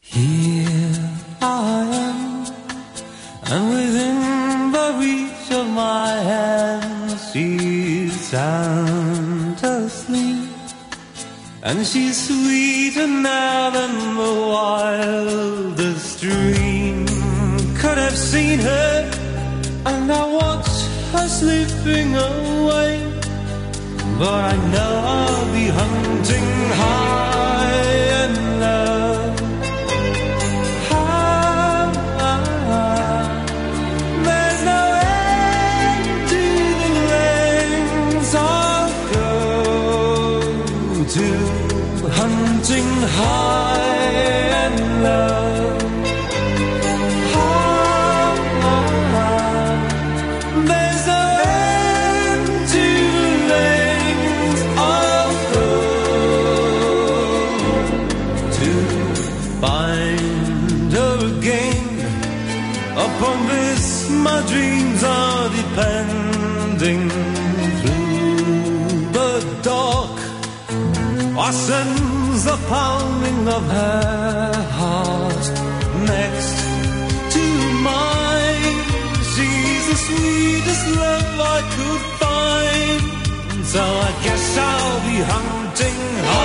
Here I am, and within the reach of my hand, she's sound asleep, and she's sweeter now than the wildest dream could have seen her. And I watch her slipping away, but I know I'll be hunting high and low. There's no end to the lengths I'll go to, hunting high and low. There's no end to the lengths I'll go to find her again. Upon this my dreams are depending. Through the dark I sense the pounding of her heart next to mine. She's the sweetest love I could find, so I guess I'll be hunting hard.